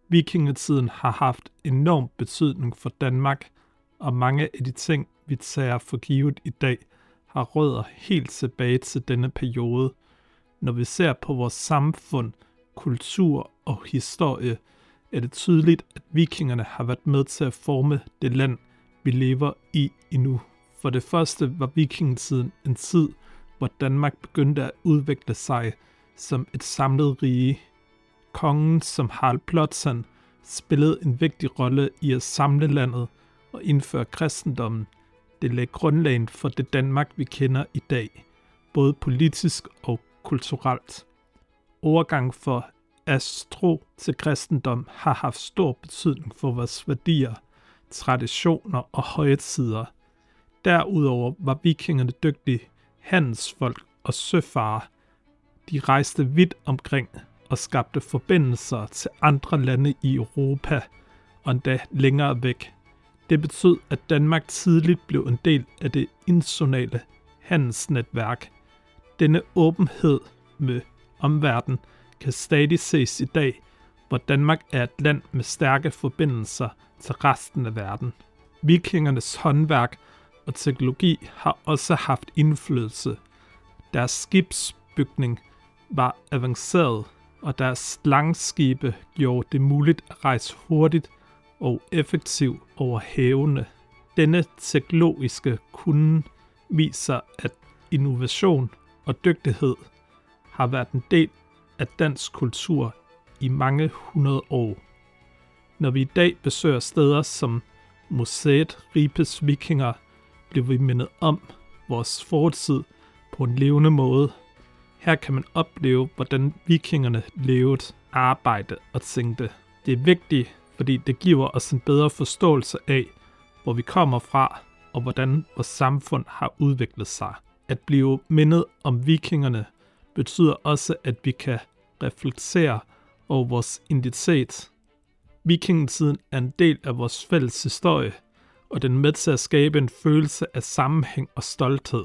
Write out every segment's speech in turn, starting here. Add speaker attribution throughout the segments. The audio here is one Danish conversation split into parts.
Speaker 1: Vikingetiden har haft enorm betydning for Danmark, og mange af de ting, vi tager for givet i dag, har rødder helt tilbage til denne periode. Når vi ser på vores samfund, kultur og historie, er det tydeligt, at vikingerne har været med til at forme det land, vi lever i endnu. For det første var vikingetiden en tid, hvor Danmark begyndte at udvikle sig som et samlet rige. Kongen som Harald Blåtand spillede en vigtig rolle i at samle landet og indføre kristendommen. Det lagde grundlagen for det Danmark, vi kender i dag, både politisk og kulturelt. Overgang fra astro til kristendom har haft stor betydning for vores værdier, traditioner og højtider. Derudover var vikingerne dygtige handelsfolk og søfarer. De rejste vidt omkring og skabte forbindelser til andre lande i Europa og endda længere væk. Det betød, at Danmark tidligt blev en del af det internationale handelsnetværk. Denne åbenhed med omverdenen kan stadig ses i dag, hvor Danmark er et land med stærke forbindelser til resten af verden. Vikingernes håndværk og teknologi har også haft indflydelse. Deres skibsbygning var avanceret, og deres langskibe gjorde det muligt at rejse hurtigt og effektivt over havene. Denne teknologiske kunde viser, at innovation og dygtighed har været en del af dansk kultur i mange hundrede år. Når vi i dag besøger steder som Museet Ribes Vikinger, bliver vi mindet om vores fortid på en levende måde. Her kan man opleve, hvordan vikingerne levede, arbejdede og tænkte. Det er vigtigt, fordi det giver os en bedre forståelse af, hvor vi kommer fra, og hvordan vores samfund har udviklet sig. At blive mindet om vikingerne betyder også, at vi kan reflektere over vores identitet. Vikingetiden er en del af vores fælles historie, og den er med til at skabe en følelse af sammenhæng og stolthed.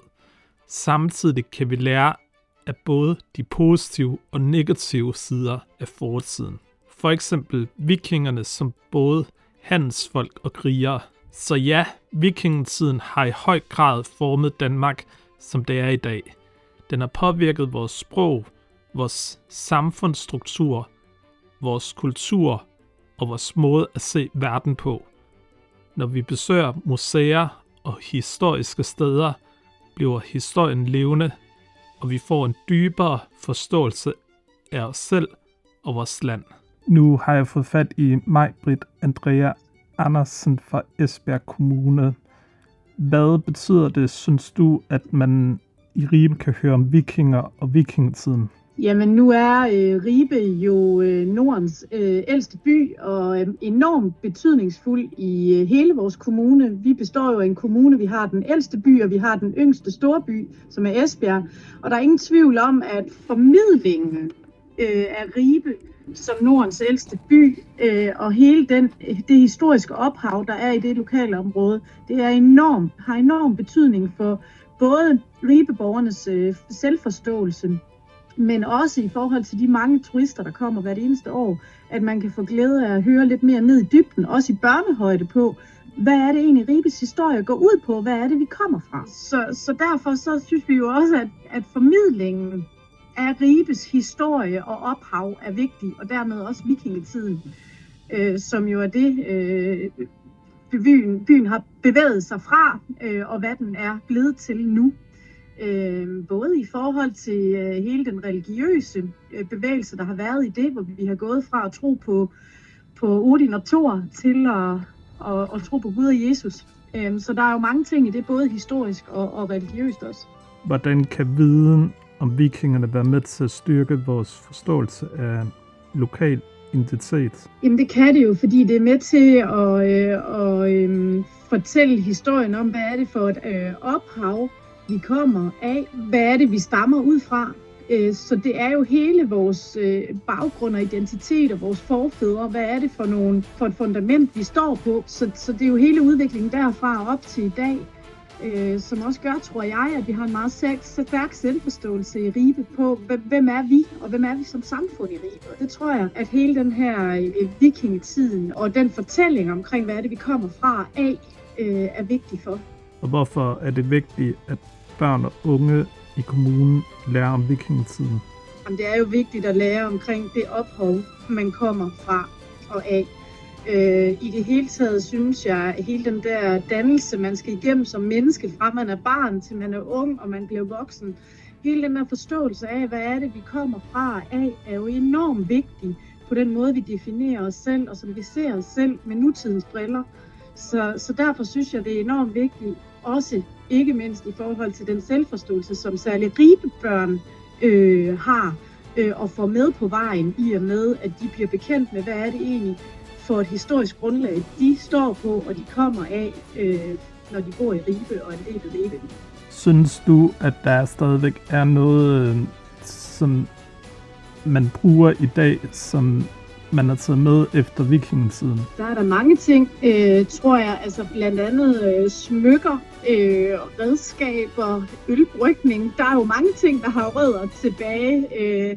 Speaker 1: Samtidig kan vi lære af både de positive og negative sider af fortiden. For eksempel vikingerne som både handelsfolk og krigere. Så ja, vikingetiden har i høj grad formet Danmark, som det er i dag. Den har påvirket vores sprog, vores samfundsstruktur, vores kultur og vores måde at se verden på. Når vi besøger museer og historiske steder, bliver historien levende, og vi får en dybere forståelse af os selv og vores land. Nu har jeg fået fat i Maj-Britt Andrea Andersen fra Esbjerg Kommune. Hvad betyder det, synes du, at man i Ribe kan høre om vikinger og vikingetiden?
Speaker 2: Jamen nu er Ribe jo Nordens ældste by og enormt betydningsfuld i hele vores kommune. Vi består jo af en kommune, vi har den ældste by, og vi har den yngste storby, som er Esbjerg. Og der er ingen tvivl om, at formidlingen af Ribe som Nordens ældste by og hele det historiske ophav, der er i det lokale område, det er har enorm betydning for både ribeborgernes selvforståelse, men også i forhold til de mange turister, der kommer hvert eneste år, at man kan få glæde af at høre lidt mere ned i dybden, også i børnehøjde på, hvad er det egentlig Ribes historie går ud på, hvad er det vi kommer fra. Så derfor så synes vi jo også, at formidlingen af Ribes historie og ophav er vigtig, og dermed også vikingetiden, som jo er det, byen har bevæget sig fra, og hvad den er blevet til nu. Både i forhold til hele den religiøse bevægelse, der har været i det, hvor vi har gået fra at tro på Odin og Thor til at tro på Gud og Jesus. Så der er jo mange ting i det, både historisk og religiøst også. Hvordan kan viden om vikingerne være med til at styrke vores forståelse af lokal identitet? Jamen det kan det jo, fordi det er med til at fortælle historien om, hvad er det for et ophav, vi kommer af, hvad er det, vi stammer ud fra. Så det er jo hele vores baggrund og identitet og vores forfædre. Hvad er det for et fundament, vi står på? Så det er jo hele udviklingen derfra op til i dag. som også gør, tror jeg, at vi har en meget stærk selvforståelse i Ribe på, hvem er vi, og hvem er vi som samfund i Ribe. Og det tror jeg, at hele den her vikingetiden og den fortælling omkring, hvad er det, vi kommer fra af, er vigtig for.
Speaker 1: Og hvorfor er det vigtigt, at børn og unge i kommunen lærer om vikingetiden?
Speaker 2: Jamen, det er jo vigtigt at lære omkring det ophav, man kommer fra og af. I det hele taget synes jeg, at hele den der dannelse, man skal igennem som menneske, fra man er barn til man er ung og man bliver voksen, hele den der forståelse af, hvad er det, vi kommer fra af, er jo enormt vigtig på den måde, vi definerer os selv, og som vi ser os selv med nutidens briller. Så derfor synes jeg, det er enormt vigtigt, også ikke mindst i forhold til den selvforståelse, som særligt Ribebørn har, og får med på vejen i og med, at de bliver bekendt med, hvad er det egentlig for et historisk grundlag, de står på, og de kommer af, når de bor i Ribe og er en del af Ribe.
Speaker 1: Synes du, at der stadigvæk er noget, som man bruger i dag, som man har taget med efter vikingetiden?
Speaker 2: Der er der mange ting, tror jeg, altså blandt andet smykker, redskaber, ølbrygning. Der er jo mange ting, der har rødder tilbage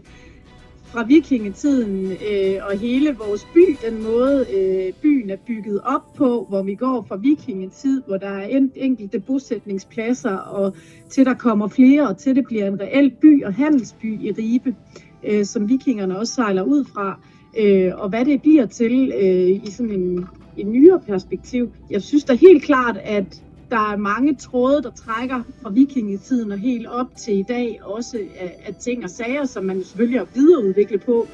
Speaker 2: fra vikingetiden, og hele vores by, den måde byen er bygget op på, hvor vi går fra vikingetid, hvor der er enkelte bosætningspladser, og til der kommer flere, og til det bliver en reel by og handelsby i Ribe, som vikingerne også sejler ud fra. Og hvad det bliver til i sådan en nyere perspektiv. Jeg synes da helt klart, at der er mange tråde, der trækker fra vikingetiden og helt op til i dag, også af ting og sager, som man selvfølgelig har videreudviklet på.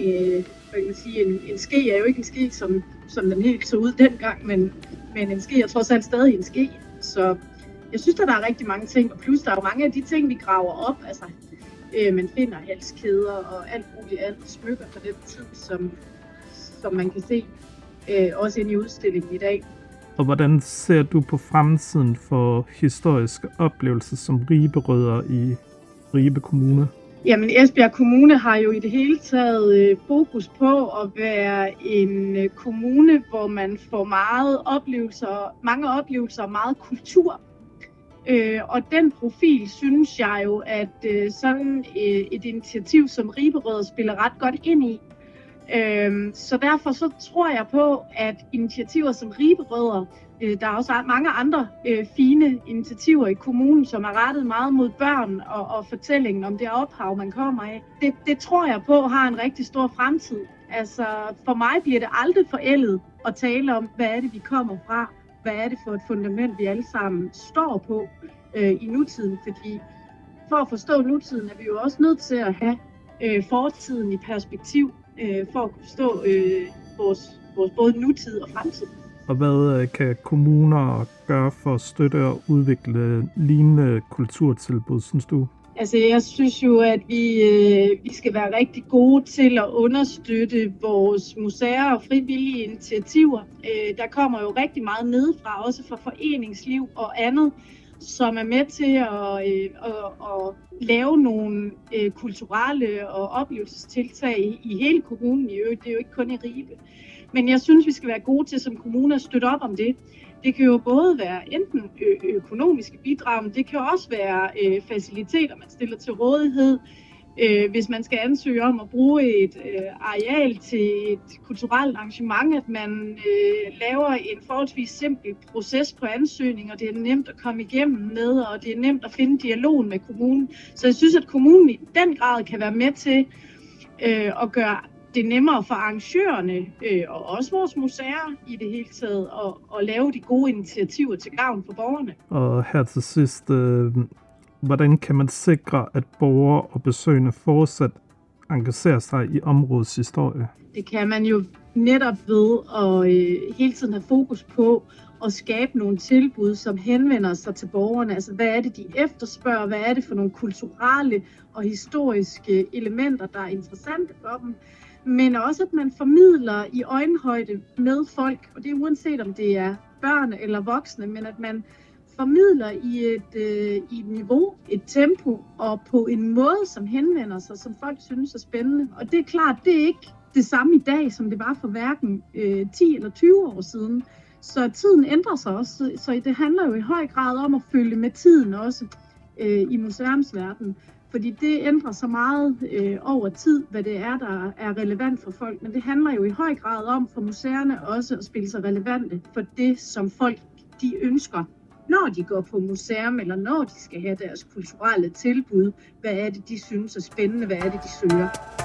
Speaker 2: Jeg kan sige, en ske er jo ikke en ske, som den helt så ud dengang, men en ske er trods alt stadig en ske. Så jeg synes, der er rigtig mange ting, og plus der er jo mange af de ting, vi graver op. Altså, man finder halskæder og alt muligt andet smykker fra den tid, som man kan se også inde i udstillingen i dag.
Speaker 1: Og hvordan ser du på fremtiden for historiske oplevelser som riberødder i Ribe Kommune?
Speaker 2: Jamen, Esbjerg Kommune har jo i det hele taget fokus på at være en kommune, hvor man får mange oplevelser og meget kultur. Og den profil synes jeg jo, at sådan et initiativ som Riberødder spiller ret godt ind i. Så derfor så tror jeg på, at initiativer som Riberødder, der er også mange andre fine initiativer i kommunen, som er rettet meget mod børn og fortællingen om det ophav, man kommer af. Det tror jeg på har en rigtig stor fremtid. Altså for mig bliver det aldrig forældet at tale om, hvad er det, vi kommer fra. Hvad er det for et fundament, vi alle sammen står på i nutiden? Fordi for at forstå nutiden, er vi jo også nødt til at have fortiden i perspektiv, for at kunne forstå vores både nutid og fremtid.
Speaker 1: Og hvad kan kommuner gøre for at støtte og udvikle lignende kulturtilbud, synes du?
Speaker 2: Altså, jeg synes jo, at vi skal være rigtig gode til at understøtte vores museer og frivillige initiativer. Der kommer jo rigtig meget nedefra, også fra foreningsliv og andet, som er med til at lave nogle kulturelle og oplevelsestiltag i hele kommunen. Det er jo ikke kun i Ribe. Men jeg synes, vi skal være gode til som kommune at støtte op om det. Det kan jo både være enten økonomiske bidrag, men det kan også være faciliteter, man stiller til rådighed. Hvis man skal ansøge om at bruge et areal til et kulturelt arrangement, at man laver en forholdsvis simpel proces på ansøgning, og det er nemt at komme igennem med, og det er nemt at finde dialogen med kommunen. Så jeg synes, at kommunen i den grad kan være med til at gøre det er nemmere for arrangørerne og også vores museer i det hele taget at lave de gode initiativer til gavn for borgerne.
Speaker 1: Og her til sidst, hvordan kan man sikre, at borgere og besøgende fortsat engagerer sig i områdets historie? Det
Speaker 2: kan man jo netop ved at hele tiden have fokus på at skabe nogle tilbud, som henvender sig til borgerne. Altså, hvad er det, de efterspørger? Hvad er det for nogle kulturelle og historiske elementer, der er interessante for dem? Men også, at man formidler i øjenhøjde med folk, og det er uanset om det er børn eller voksne, men at man formidler i et niveau, et tempo og på en måde, som henvender sig, som folk synes er spændende. Og det er klart, det er ikke det samme i dag, som det var for hverken 10 eller 20 år siden. Så tiden ændrer sig også, så det handler jo i høj grad om at følge med tiden også i museumsverdenen. Fordi det ændrer sig meget over tid, hvad det er, der er relevant for folk. Men det handler jo i høj grad om for museerne også at spille sig relevante for det, som folk de ønsker, når de går på museum, eller når de skal have deres kulturelle tilbud. Hvad er det, de synes er spændende? Hvad er det, de søger?